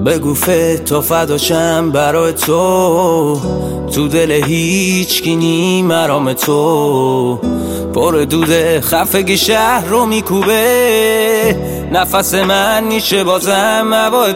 بگو تو فداشم برای تو دل هیچ کی نی مرام تو پر دوده خفگی شهر رو میکوبه نفس من نیشه بازم هوای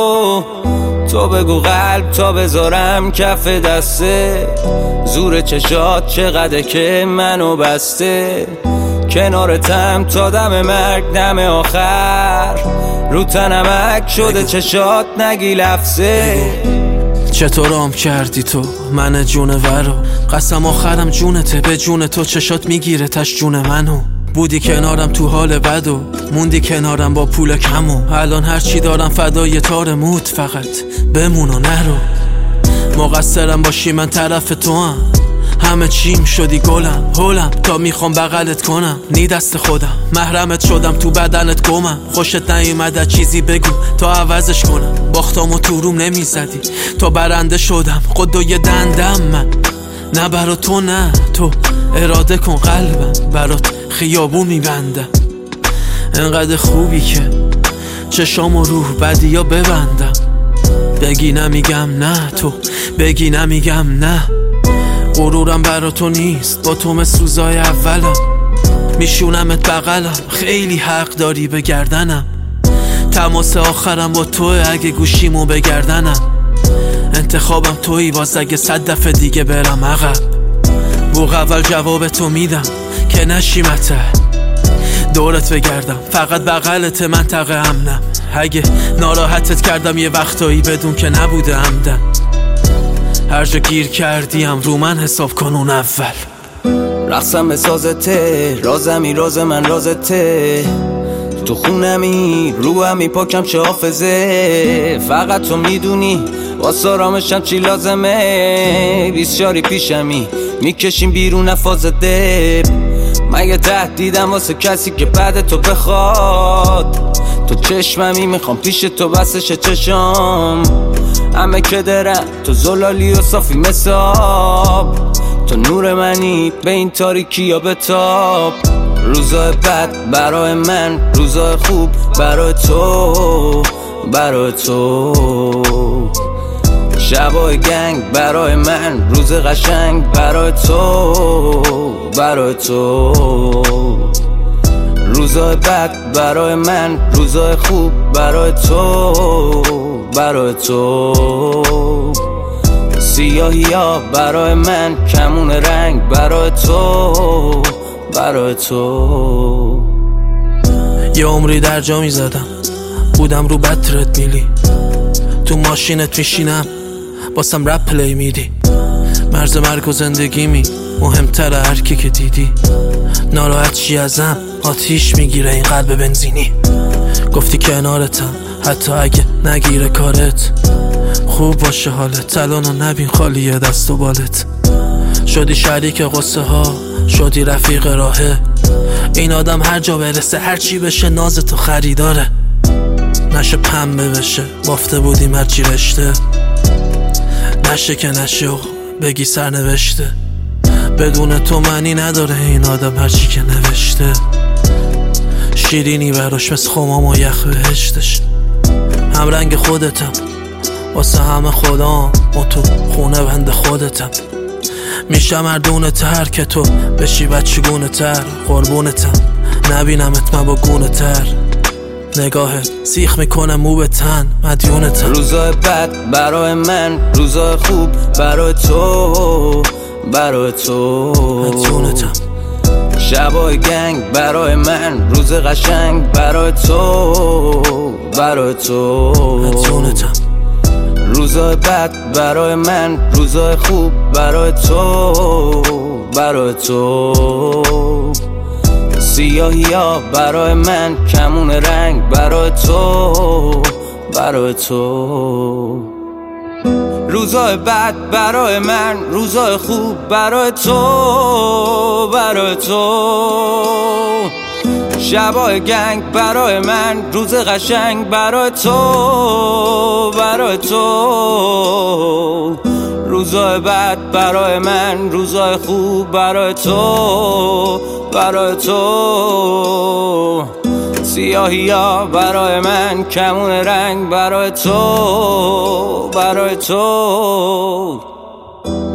تو بگو قلب تا بذارم کف دسته زور چشات چقدر که منو بسته کنارتم تا دم مرگ دم آخر رو تنمک شده چشات نگی لفظه چطور آم کردی تو من جونورو قسم آخرم جونته به جون تو چشات میگیره تش جون منو بودی کنارم تو حال بد و موندی کنارم با پول کمو الان هرچی دارم فدای تار موت فقط بمون و نرو مقصرم باشی من طرف تو هم همه چیم شدی گلم هولم تا میخوام بغلت کنم نی دست خودم محرمت شدم تو بدنت گمم خوشت نیومده چیزی بگو تا عوضش کنم باختامو تو روم نمیزدی تا برنده شدم خودوی دندم من نه برا تو نه تو اراده کن قلبم برات خیابون میبندم انقدر خوبی که چشام و روح بدی ها ببندم بگی نمیگم نه تو بگی نمیگم نه غرورم برا تو نیست با تو مثل روزای اولم میشونمت بغلم خیلی حق داری به گردنم تماس آخرم با تو اگه گوشیمو بگردنم انتخابم تویی باز اگه 100 دفعه دیگه برم عقب بوق اول جواب تو میدم که نشیمته دورت بگردم فقط بغلت منطقه امنم اگه ناراحتت کردم یه وقتایی بدون که نبوده عمدن هر جا گیر کردیم رو من حساب کن اون اول رقصم به سازته رازمی راز من رازته تو خونمی روحمی پاکم چه حافظه فقط تو میدونی واسه آرامشم چی لازمه 20 شاری پیشمی میکشیم بیرون نفاز دب مگه تهدیدم واسه کسی که بعد تو بخواد تو چشممی میخوام پیش تو بسش چشام همه که درم تو زلالی و صافی مساب تو نور منی به این تاریکی یا بتاب روزای بد برای من روزای خوب برای تو شبای گنگ برای من روز قشنگ برای تو روزای بد برای من روزای خوب برای تو سیاهی ها برای من کمون رنگ برای تو یه عمری در جا میزدم بودم رو بطرت میلی تو ماشینت میشینم باسم رپ پلی میدی مرز مرگ و زندگیمی مهمتره هر کی که دیدی ناراحت چی ازم آتیش میگیره این قلب بنزینی گفتی کنارتم حتی اگه نگیره کارت خوب باشه حالت الانو نبین خالیه دست و بالت شدی شریک قصه ها شدی رفیق راهه این آدم هر جا برسه هر چی بشه ناز تو خریداره نشه پنبه بشه بافته بودیم هرچی رشته نشه که نشه بگی سرنوشته بدون تو معنی نداره این آدم هرچی که نوشته شیرینی براش مثل خمام و یخ بهشتش هم رنگ خودتم واسه همه خدام و تو خونه بند خودتم میشم مردونه تر که تو بشی بچگونه تر قربونتم نبینمت من با گونه تر نگاهت سیخ میکنه مو به تن مدیونتم روزای بد برای من روزای خوب برای تو مدیونتم شبای گنگ برای من روز قشنگ برای تو مدیونتم روزای بد برای من روزای خوب برای تو سیاهی ها برای من کمون رنگ برای تو روزای بد برای من روزای خوب برای تو شبای گنگ برای من روز قشنگ برای تو روزای بد برای من روزای خوب برای تو سیاهی ها برای من کمون رنگ برای تو